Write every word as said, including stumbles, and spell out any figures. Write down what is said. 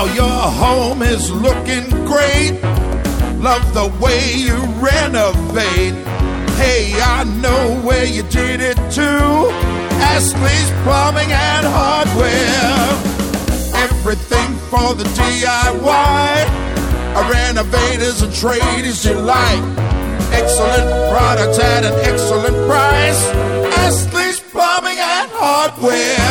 Now your home is looking great. Love the way you renovate. Hey, I know where you did it too. Ashley's Plumbing and Hardware. Everything for the D I Y. A renovator's and tradies delight. Excellent products at an excellent price. Ashley's Plumbing and Hardware.